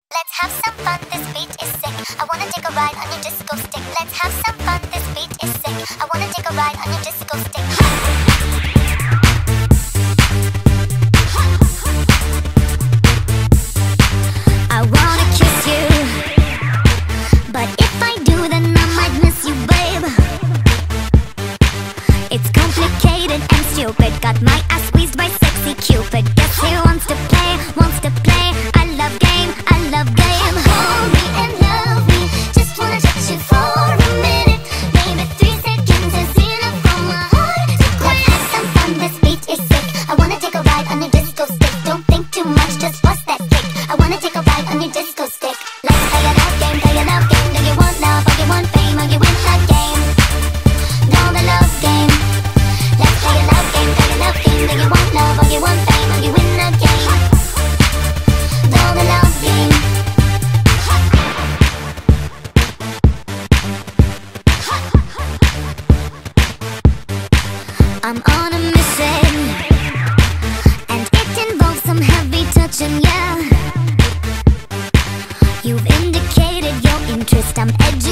Let's have some fun, this beat is sick. I wanna take a ride on your disco stick. Let's have some fun, this beat is sick. I wanna take a ride on your disco stick. I wanna kiss you, but if I do then I might miss you, babe. It's complicated and stupid. Got my ass squeezed by sexy Cupid. Guess who wants to play, wants to play. I love game, I love game. Hold me and love me, just wanna touch you for a minute. Maybe 3 seconds is enough for my heart to quit. Let's have some fun, this beat is sick. I wanna take a ride on your disco stick. Don't think too much, just bust that kick. I wanna take a ride on your disco stick. Let's play a love game, play a love game. Do you want love or you want fame or you win the game? Know the love game. Let's play a love game, play a love game. Do you want love or you want fame or you win the game? Know the love game. I'm on a mission, and it involves some heavy touching, yeah. You've indicated your interest, I'm edgy.